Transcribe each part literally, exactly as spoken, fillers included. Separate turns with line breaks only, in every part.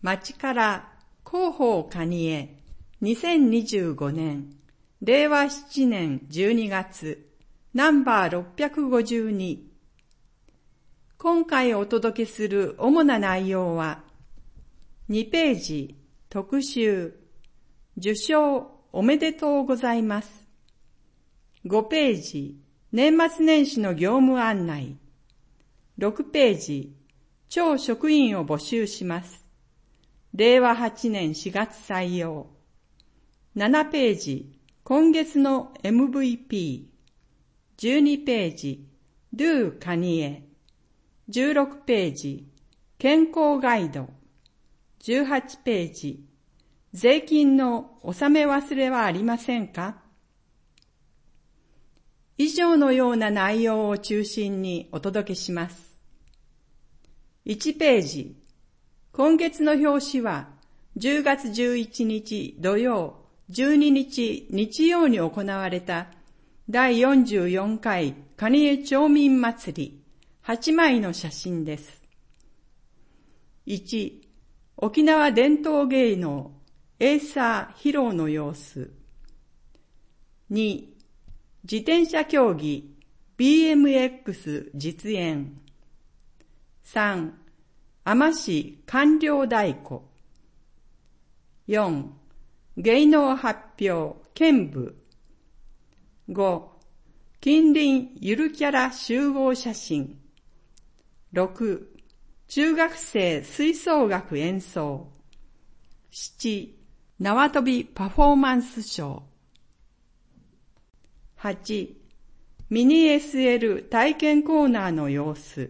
町から広報蟹江にせんにじゅうごねんれいわしちねんじゅうにがつナンバーろっぴゃくごじゅうに。今回お届けする主な内容は、にページ特集受賞おめでとうございます。ごページ年末年始の業務案内。ろくページ超職員を募集します。れいわはちねんしがつ採用。ななページ今月の エムブイピー。じゅうにページ Do 蟹江。じゅうろくページ健康ガイド。じゅうはちページ税金の納め忘れはありませんか？以上のような内容を中心にお届けします。いちページ今月の表紙はじゅうがつじゅういちにち土曜、じゅうににち日曜に行われただいよんじゅうよんかい蟹江町民祭りはちまいの写真です。いち. 沖縄伝統芸能エイサー披露の様子。に. 自転車競技 ビーエムエックス 実演。さん. 海士市官僚太鼓。よん. 芸能発表兼部。ご. 近隣ゆるキャラ集合写真。ろく. 中学生吹奏楽演奏。なな. 縄跳びパフォーマンスショー。はち. ミニ エスエル 体験コーナーの様子。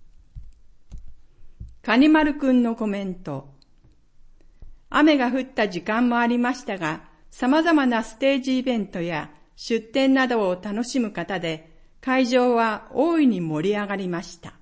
カニマルくんのコメント。雨が降った時間もありましたが、様々なステージイベントや出展などを楽しむ方で、会場は大いに盛り上がりました。